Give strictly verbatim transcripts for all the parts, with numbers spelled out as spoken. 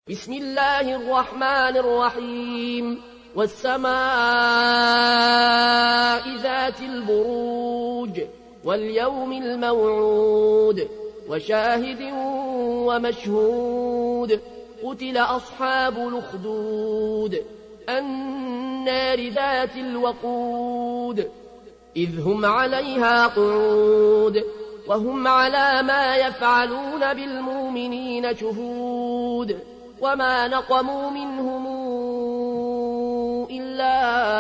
بسم الله الرحمن الرحيم والسماء ذات البروج واليوم الموعود وشاهد ومشهود قتل أصحاب الأخدود النار ذات الوقود إذ هم عليها قعود وهم على ما يفعلون بالمؤمنين شهود وما نقموا منهم إلا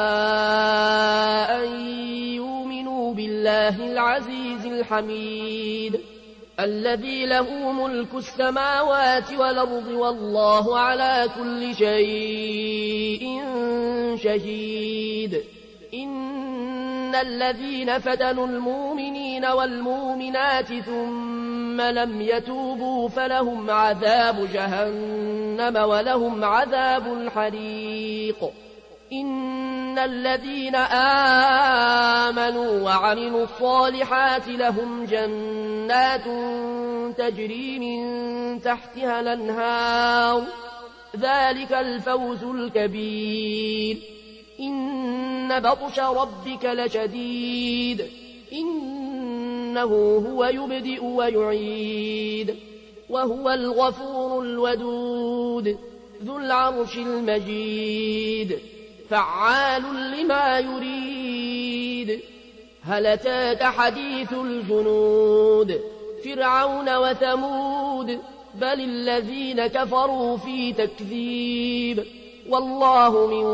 أن يؤمنوا بالله العزيز الحميد الذي له ملك السماوات والأرض والله على كل شيء شهيد إن الذين فتنوا المؤمنين والمؤمنات ثم لم يتوبوا فلهم عذاب جهنم ولهم عذاب الحريق إن الذين آمنوا وعملوا الصالحات لهم جنات تجري من تحتها الأنهار ذلك الفوز الكبير إن بطش ربك لشديد إنه هو يبدئ ويعيد وهو الغفور الودود ذو العرش المجيد فعال لما يريد هل أتاك حديث الجنود فرعون وثمود بل الذين كفروا في تكذيب والله من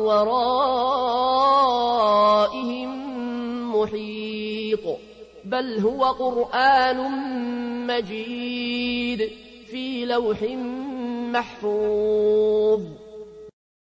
ورائهم محيط بل هو قرآن مجيد في لوح محفوظ